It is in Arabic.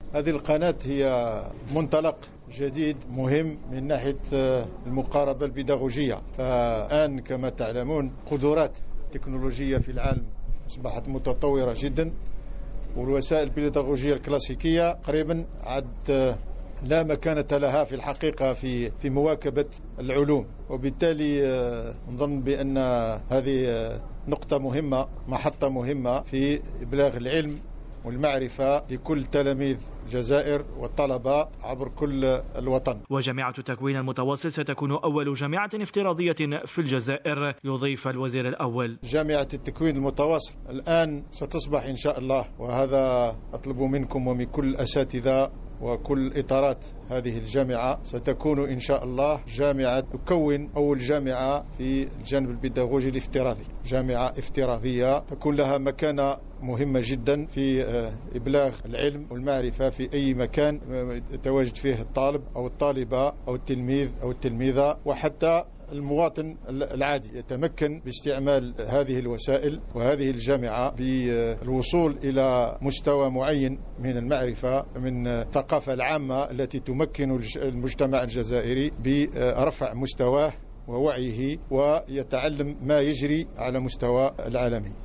هذه القناة هي منطلق جديد مهم من ناحية المقاربة البيداغوجية. فالآن كما تعلمون قدرات التكنولوجية في العالم أصبحت متطورة جدا، والوسائل البيداغوجية الكلاسيكية قريبا عاد لا مكانة لها في الحقيقة في مواكبة العلوم، وبالتالي نظن بأن هذه نقطة مهمة، محطة مهمة في إبلاغ العلم والمعرفة لكل تلاميذ الجزائر والطلبة عبر كل الوطن. وجامعة التكوين المتواصل ستكون أول جامعة افتراضية في الجزائر، يضيف الوزير الأول. جامعة التكوين المتواصل الآن ستصبح إن شاء الله، وهذا أطلب منكم ومن كل الأساتذة وكل إطارات هذه الجامعة، ستكون إن شاء الله جامعة تكون أول جامعة في الجانب البيداغوجي الافتراضي، جامعة افتراضية تكون لها مكانة مهمة جدا في إبلاغ العلم والمعرفة في أي مكان يتواجد فيه الطالب أو الطالبة أو التلميذ أو التلميذة، وحتى المواطن العادي يتمكن باستعمال هذه الوسائل وهذه الجامعة بالوصول إلى مستوى معين من المعرفة، من الثقافة العامة التي تمكن المجتمع الجزائري برفع مستواه ووعيه ويتعلم ما يجري على مستوى العالمي.